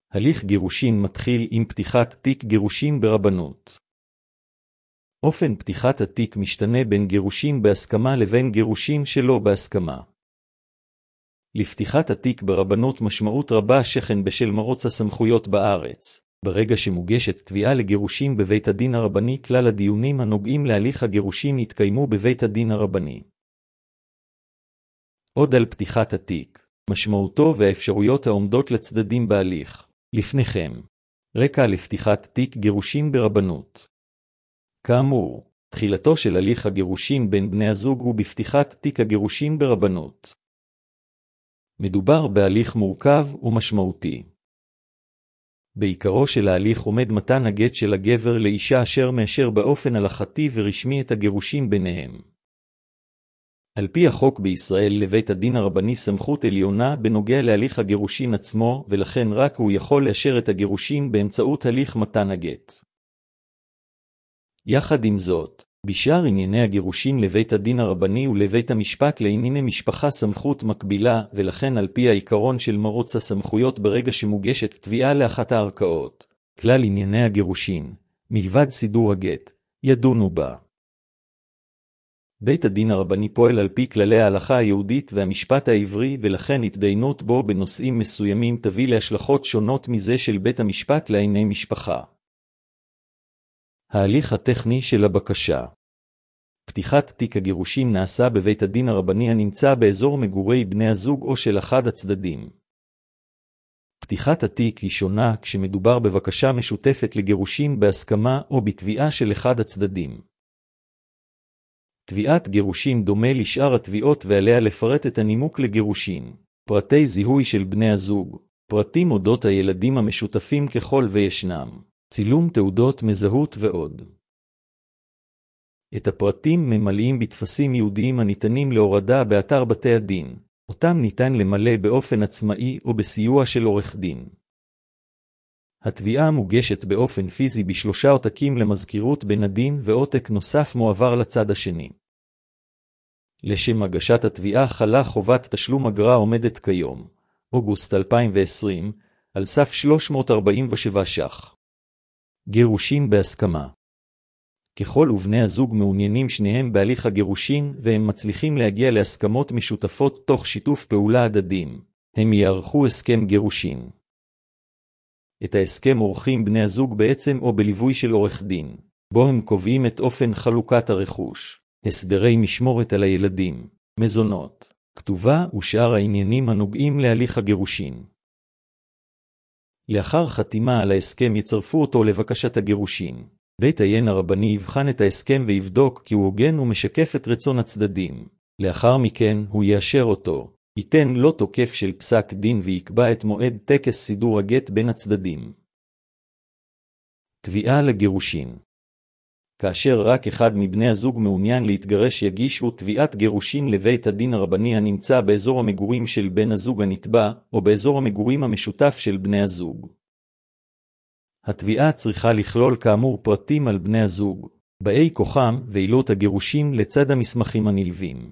הליך גירושין מתחיל עם פתיחת תיק גירושין ברבנות. אופן פתיחת התיק משתנה בין גירושין בהסכמה לבין גירושין שלא בהסכמה. לפתיחת התיק ברבנות משמעות רבה שכן בשל מרוץ הסמכויות בארץ. ברגע שמוגשת תביעה לגירושין בבית הדין הרבני, כלל הדיונים הנוגעים להליך הגירושין יתקיימו בבית הדין הרבני. עוד על פתיחת התיק, משמעותו והאפשרויות העומדות לצדדים בהליך. לפניכם, רקע לפתיחת תיק גירושין ברבנות. כאמור, תחילתו של הליך הגירושין בין בני הזוג הוא בפתיחת תיק הגירושין ברבנות. מדובר בהליך מורכב ומשמעותי. בעיקרו של ההליך עומד מתן הגט של הגבר לאישה אשר מאשר באופן הלכתי ורשמי את הגירושין ביניהם. על פי החוק בישראל לבית הדין הרבני סמכות עליונה בנוגע להליך הגירושין עצמו, ולכן רק הוא יכול לאשר את הגירושין באמצעות הליך מתן הגט. יחד עם זאת, בשאר ענייני הגירושין לבית הדין הרבני ולבית המשפט לענייני משפחה סמכות מקבילה, ולכן על פי העיקרון של מרוץ הסמכויות ברגע שמוגשת תביעה לאחת הערכאות, כלל ענייני הגירושין, מלבד סידור הגט, ידונו בה. בית הדין הרבני פועל על פי כללי ההלכה היהודית והמשפט העברי, ולכן התדיינות בו בנושאים מסוימים תביא להשלכות שונות מזה של בית המשפט לענייני משפחה. ההליך הטכני של הבקשה. פתיחת תיק הגירושין נעשה בבית הדין הרבני הנמצא באזור מגורי בני הזוג או של אחד הצדדים. פתיחת התיק היא שונה כשמדובר בבקשה משותפת לגירושין בהסכמה או בתביעה של אחד הצדדים. תביעת גירושין דומה לשאר התביעות ועליה לפרט את הנימוק לגירושין, פרטי זיהוי של בני הזוג, פרטים אודות הילדים המשותפים ככל וישנם, צילום תעודות מזהות ועוד. את הפרטים ממלאים בטפסים ייעודיים הניתנים להורדה באתר בתי הדין, אותם ניתן למלא באופן עצמאי או בסיוע של עורך דין. התביעה מוגשת באופן פיזי ב3 עותקים למזכירות בית הדין ועותק נוסף מועבר לצד השני. לשם הגשת התביעה חלה חובת תשלום אגרה עומדת כיום, אוגוסט 2020, על סף 347 ש"ח. גירושין בהסכמה. ככל ובני הזוג מעוניינים שניהם בהליך הגירושין והם מצליחים להגיע להסכמות משותפות תוך שיתוף פעולה הדדים, הם יערכו הסכם גירושין. את ההסכם עורכים בני הזוג בעצם או בליווי של עורך דין, בו הם קובעים את אופן חלוקת הרכוש, הסדרי משמורת על הילדים, מזונות, כתובה ושאר העניינים הנוגעים להליך הגירושין. לאחר חתימה על ההסכם יצרפו אותו לבקשת הגירושין. בית הדין הרבני יבחן את ההסכם ויבדוק כי הוא הוגן ומשקף את רצון הצדדים. לאחר מכן הוא יאשר אותו, ייתן לו תוקף של פסק דין ויקבע את מועד טקס סידור הגט בין הצדדים. תביעה לגירושין. כאשר רק אחד מבני הזוג מעוניין להתגרש יגישו תביעת גירושין לבית הדין הרבני הנמצא באזור המגורים של בן הזוג הנתבע, או באזור המגורים המשותף של בני הזוג. התביעה צריכה לכלול כאמור פרטים על בני הזוג, באי כוחם ועילות הגירושין לצד המסמכים הנלווים.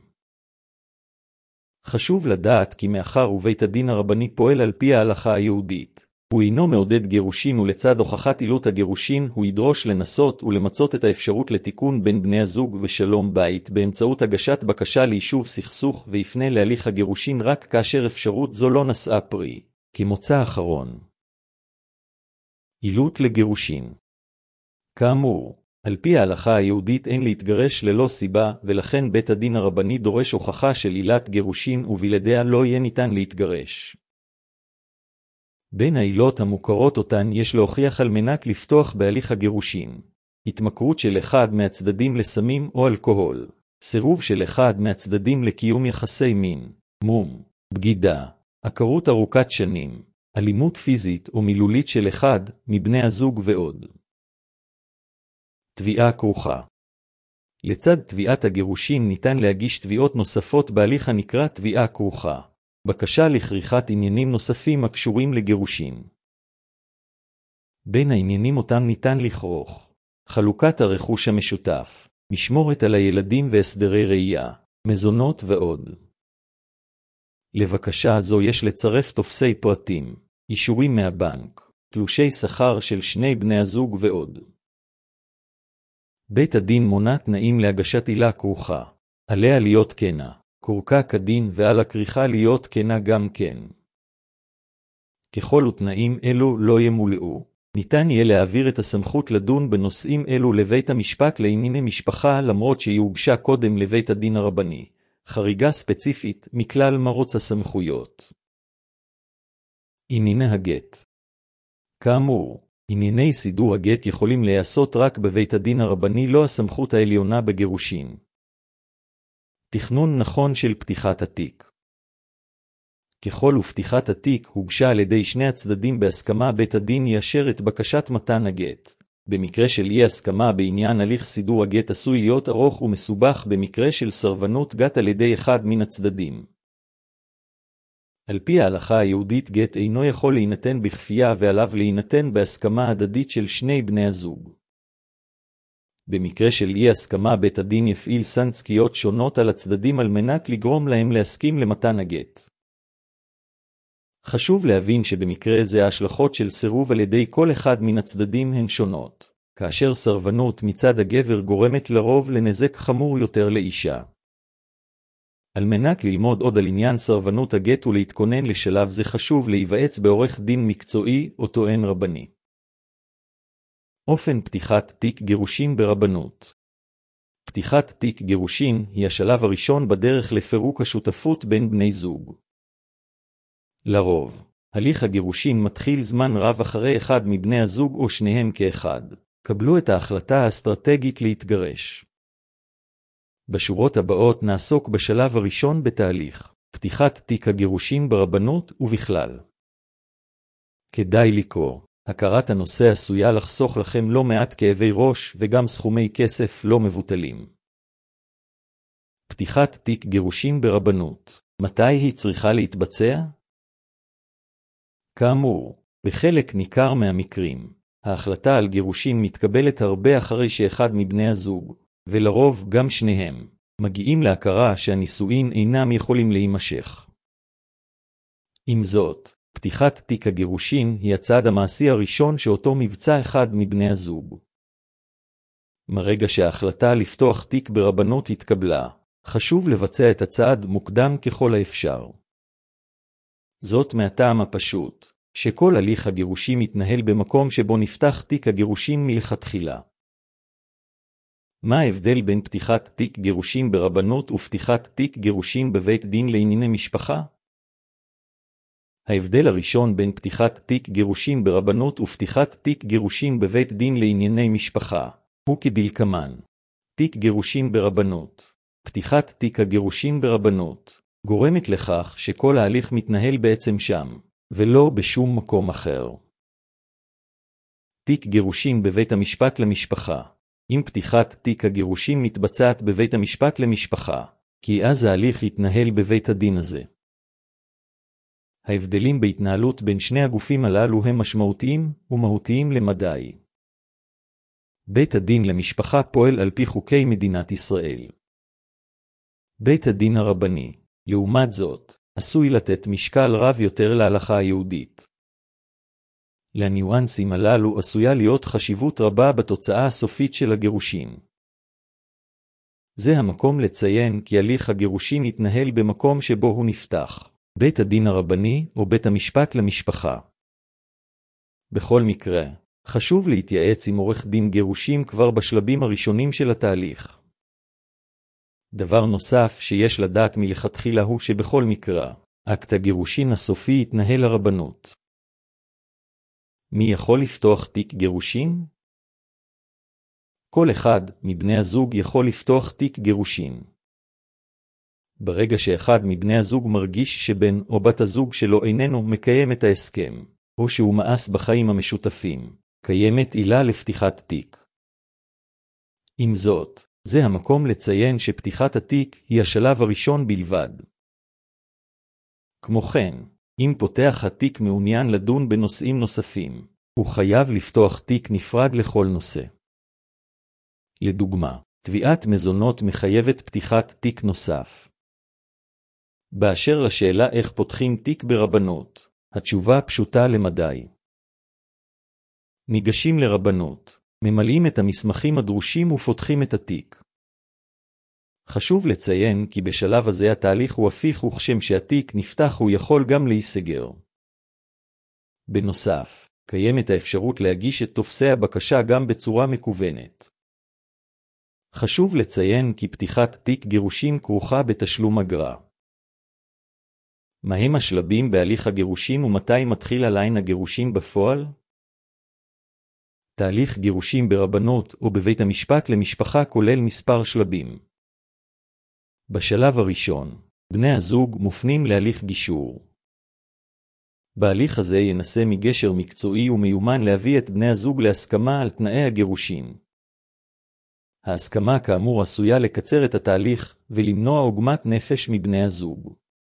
חשוב לדעת כי מאחר ובית הדין הרבני פועל על פי ההלכה היהודית, הוא אינו מעודד גירושין ולצד הוכחת עילות הגירושין הוא ידרוש לנסות ולמצות את האפשרות לתיקון בין בני הזוג ושלום בית באמצעות הגשת בקשה ליישוב סכסוך ויפנה להליך הגירושין רק כאשר אפשרות זו לא נשאה פרי, כמוצא אחרון. עילות לגירושין. כאמור, על פי ההלכה היהודית אין להתגרש ללא סיבה ולכן בית הדין הרבני דורש הוכחה של עילת גירושין ובלעדיה לא יהיה ניתן להתגרש. בין העילות המוכרות אותן יש להוכיח על מנת לפתוח בהליך הגירושין. התמכרות של אחד מהצדדים לסמים או אלכוהול, סירוב של אחד מהצדדים לקיום יחסי מין, מום, בגידה, עקרות ארוכת שנים, אלימות פיזית או מילולית של אחד מבני הזוג ועוד. תביעה כרוכה. לצד תביעת הגירושין ניתן להגיש תביעות נוספות בהליך הנקרא תביעה כרוכה. בקשה לכריכת עניינים נוספים הקשורים לגירושין. בין העניינים אותם ניתן לכרוך חלוקת הרכוש המשותף, משמורת על הילדים והסדרי ראייה, מזונות ועוד. לבקשה זו יש לצרף טופסי פרטים, אישורים מהבנק, תלושי שכר של שני בני הזוג ועוד. בית הדין מונה תנאים להגשת עילה כרוכה. עליה להיות כנה, כורכה כדין, ועל הכריכה להיות כנה גם כן. ככל ותנאים אלו לא ימולאו, ניתן יהיה להעביר את הסמכות לדון בנושאים אלו לבית המשפט לענייני משפחה, למרות שיוגשה קודם לבית הדין הרבני, חריגה ספציפית מכלל מרוץ הסמכויות. ענייני הגט. כאמור, ענייני סידור הגט יכולים להיעשות רק בבית הדין הרבני, לא הסמכות העליונה בגירושין. תכנון נכון של פתיחת התיק. ככל ופתיחת התיק הוגשה על ידי שני הצדדים בהסכמה, בית הדין יאשר את בקשת מתן הגט. במקרה של אי הסכמה בעניין הליך סידור הגט עשוי להיות ארוך ומסובך במקרה של סרבנות גט על ידי אחד מן הצדדים. על פי ההלכה היהודית גט אינו יכול להינתן בכפייה, ועליו להינתן בהסכמה הדדית של שני בני הזוג. במקרה של אי הסכמה בית הדין יפעיל סנקציות שונות על הצדדים על מנת לגרום להם להסכים למתן הגט. חשוב להבין שבמקרה זה ההשלכות של סירוב על ידי כל אחד מן הצדדים הן שונות, כאשר סרבנות מצד הגבר גורמת לרוב לנזק חמור יותר לאישה. על מנת ללמוד עוד על עניין סרבנות הגט ולהתכונן לשלב זה חשוב להיוועץ בעורך דין מקצועי או טוען רבני. אופן פתיחת תיק גירושין ברבנות. פתיחת תיק גירושין היא השלב הראשון בדרך לפירוק השותפות בין בני זוג. לרוב, הליך הגירושין מתחיל זמן רב אחרי אחד מבני הזוג או שניהם כאחד קבלו את ההחלטה האסטרטגית להתגרש. בשורות הבאות נעסוק בשלב הראשון בתהליך פתיחת תיק הגירושין ברבנות ובכלל. כדאי לקרוא. הכרת הנושא עשויה לחסוך לכם לא מעט כאבי ראש וגם סכומי כסף לא מבוטלים. פתיחת תיק גירושין ברבנות. מתי היא צריכה להתבצע? כאמור, בחלק ניכר מהמקרים, ההחלטה על גירושין מתקבלת הרבה אחרי שאחד מבני הזוג, ולרוב גם שניהם, מגיעים להכרה שהנישואין אינם יכולים להימשך. עם זאת, פתיחת תיק הגירושין היא הצעד המעשי הראשון שאותו מבצע אחד מבני הזוג. מרגע שההחלטה לפתוח תיק ברבנות התקבלה, חשוב לבצע את הצעד מוקדם ככל האפשר. זאת מהטעם הפשוט, שכל הליך הגירושין מתנהל במקום שבו נפתח תיק הגירושין מלכתחילה. מה ההבדל בין פתיחת תיק גירושין ברבנות ופתיחת תיק גירושין בבית דין לענייני משפחה? ההבדל הראשון בין פתיחת תיק גירושין ברבנות ופתיחת תיק גירושין בבית דין לענייני משפחה הוא כדלקמן. תיק גירושין ברבנות. פתיחת תיק הגירושין ברבנות גורמת לכך שכל ההליך מתנהל בעצם שם, ולא בשום מקום אחר. תיק גירושין בבית המשפט למשפחה. אם פתיחת תיק הגירושין מתבצעת בבית המשפט למשפחה, כי אז ההליך יתנהל בבית הדין הזה. ההבדלים בהתנהלות בין שני הגופים הללו הם משמעותיים ומהותיים למדי. בית הדין למשפחה פועל על פי חוקי מדינת ישראל. בית הדין הרבני, לעומת זאת, עשוי לתת משקל רב יותר להלכה היהודית. לניואנסים הללו עשויה להיות חשיבות רבה בתוצאה הסופית של הגירושין. זה המקום לציין כי הליך הגירושין יתנהל במקום שבו הוא נפתח, בית הדין הרבני או בית המשפט למשפחה. בכל מקרה, חשוב להתייעץ עם עורך דין גירושין כבר בשלבים הראשונים של התהליך. דבר נוסף שיש לדעת מלכתחילה הוא שבכל מקרה, אקט הגירושין הסופי יתנהל הרבנות. מי יכול לפתוח תיק גירושין? כל אחד מבני הזוג יכול לפתוח תיק גירושין. ברגע שאחד מבני הזוג מרגיש שבן או בת הזוג שלו איננו מקיים את ההסכם, או שהוא מאס בחיים המשותפים, קיימת עילה לפתיחת תיק. עם זאת, זה המקום לציין שפתיחת התיק היא השלב הראשון בלבד. כמו כן, אם פותח התיק מעוניין לדון בנושאים נוספים, הוא חייב לפתוח תיק נפרד לכל נושא. לדוגמה, תביעת מזונות מחייבת פתיחת תיק נוסף. באשר לשאלה איך פותחים תיק ברבנות, התשובה פשוטה למדי. ניגשים לרבנות, ממלאים את המסמכים הדרושים ופותחים את התיק. חשוב לציין כי בשלב הזה התהליך הוא הפיך וכשם שהתיק נפתח הוא יכול גם להיסגר. בנוסף, קיימת האפשרות להגיש את טופסי הבקשה גם בצורה מקוונת. חשוב לציין כי פתיחת תיק גירושין כרוכה בתשלום אגרה. מהם השלבים בהליך הגירושין ומתי מתחיל הליין הגירושין בפועל? תהליך גירושין ברבנות או בבית המשפט למשפחה כולל מספר שלבים. בשלב הראשון, בני הזוג מופנים להליך גישור. בהליך הזה ינסה מגשר מקצועי ומיומן להביא את בני הזוג להסכמה על תנאי הגירושין. ההסכמה כאמור עשויה לקצר את התהליך ולמנוע עוגמת נפש מבני הזוג.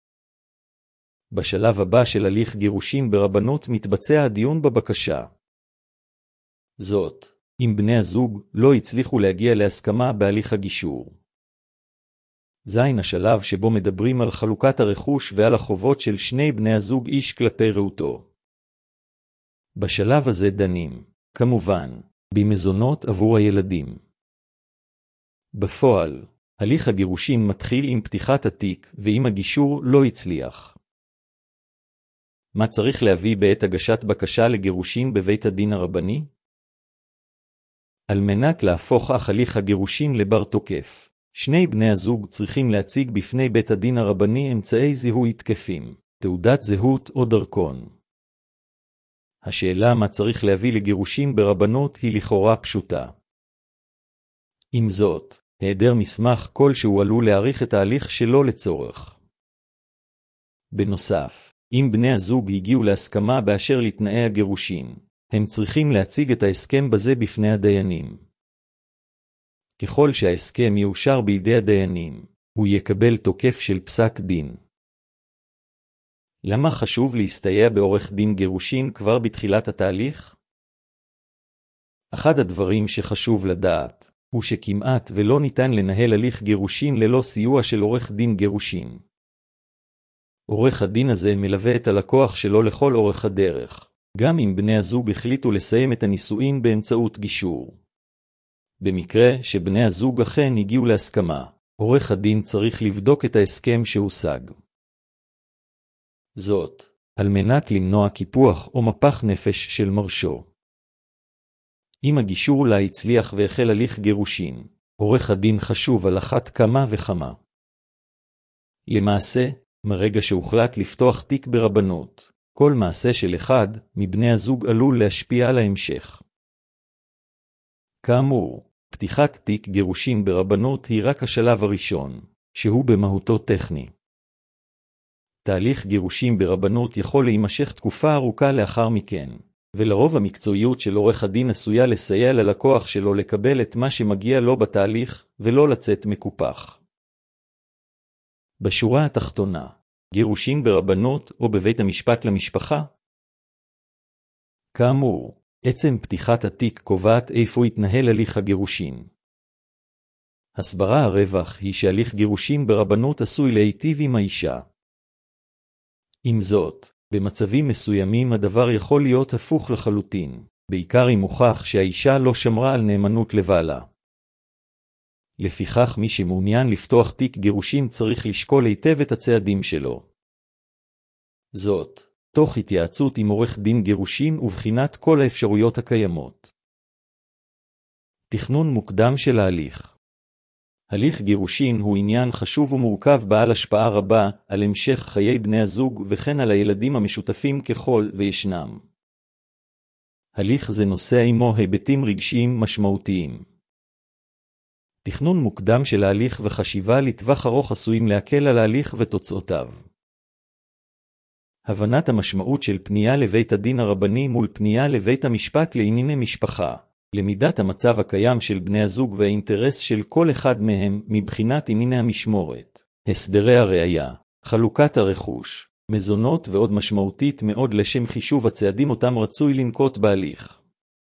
בשלב הבא של הליך גירושין ברבנות מתבצע הדיון בבקשה. זאת, אם בני הזוג לא הצליחו להגיע להסכמה בהליך הגישור. זין השלב שבו מדברים על חלוקת הרכוש ועל החובות של שני בני הזוג איש כלפי רעותו. בשלב הזה דנים, כמובן, במזונות עבור הילדים. בפועל, הליך הגירושין מתחיל עם פתיחת התיק ואם הגישור לא הצליח. מה צריך להביא בעת הגשת בקשה לגירושין בבית הדין הרבני? על מנת להפוך הליך הגירושין לבר תוקף, שני בני הזוג צריכים להציג בפני בית הדין הרבני אמצעי זיהוי תקפים, תעודת זהות או דרכון. השאלה מה צריך להביא לגירושין ברבנות היא לכאורה פשוטה. עם זאת, היעדר מסמך כלשהו עלול להאריך את ההליך שלא לצורך. בנוסף, אם בני הזוג הגיעו להסכמה באשר לתנאי הגירושין, הם צריכים להציג את ההסכם בזה בפני הדיינים. ככל שההסכם יאושר בידי הדיינים, הוא יקבל תוקף של פסק דין. למה חשוב להסתייע בעורך דין גירושין כבר בתחילת התהליך? אחד הדברים שחשוב לדעת, הוא שכמעט ולא ניתן לנהל הליך גירושין ללא סיוע של עורך דין גירושין. עורך הדין הזה מלווה את הלקוח שלו לכל אורך הדרך, גם אם בני הזוג החליטו לסיים את הנישואין באמצעות גישור. במקרה שבני הזוג אכן הגיעו להסכמה, עורך הדין צריך לבדוק את ההסכם שהושג. זאת, על מנת למנוע קיפוח או מפח נפש של מרשו. אם הגישור לה הצליח והחל הליך גירושין, עורך הדין חשוב על אחת כמה וכמה. למעשה, מרגע שהוחלט לפתוח תיק ברבנות, כל מעשה של אחד מבני הזוג עלול להשפיע על ההמשך. כאמור, פתיחת תיק גירושין ברבנות היא רק השלב הראשון, שהוא במהותו טכני. תהליך גירושין ברבנות יכול להימשך תקופה ארוכה לאחר מכן, ולרוב המקצועיות של עורך הדין עשויה לסייע ללקוח שלו לקבל את מה שמגיע לו בתהליך ולא לצאת מקופח. בשורה התחתונה, גירושין ברבנות או בבית המשפט למשפחה? כאמור, עצם פתיחת התיק קובעת איפה יתנהל הליך הגירושין. הסברה הרווח היא שהליך גירושין ברבנות עשוי להיטיב עם האישה. עם זאת, במצבים מסוימים הדבר יכול להיות הפוך לחלוטין, בעיקר אם הוכח שהאישה לא שמרה על נאמנות לבעלה. לפיכך מי שמעוניין לפתוח תיק גירושין צריך לשקול היטב את הצעדים שלו. זאת, תוך התייעצות עם עורך דין גירושין ובחינת כל האפשרויות הקיימות. תכנון מוקדם של ההליך. הליך גירושין הוא עניין חשוב ומורכב בעל השפעה רבה על המשך חיי בני הזוג וכן על הילדים המשותפים ככל וישנם. הליך זה נושא עמו היבטים רגשיים משמעותיים. תכנון מוקדם של ההליך וחשיבה לטווח ארוך עשויים להקל על ההליך ותוצאותיו. הבנת המשמעות של פנייה לבית הדין הרבני מול פנייה לבית המשפט לענייני משפחה, למידת המצב הקיים של בני הזוג והאינטרס של כל אחד מהם מבחינת ענייני המשמורת, הסדרי הראייה, חלוקת הרכוש, מזונות ועוד משמעותית מאוד לשם חישוב הצעדים אותם רצוי לנקוט בהליך.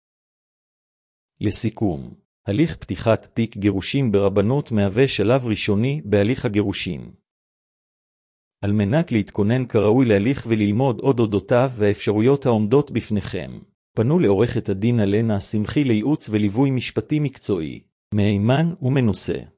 לסיכום, הליך פתיחת תיק גירושין ברבנות מהווה שלב ראשוני בהליך הגירושין. על מנת להתכונן כראוי להליך וללמוד עוד אודותיו והאפשרויות העומדות בפניכם, פנו לעורכת הדין אלנה שמחי לייעוץ וליווי משפטי מקצועי, מהימן ומנוסה.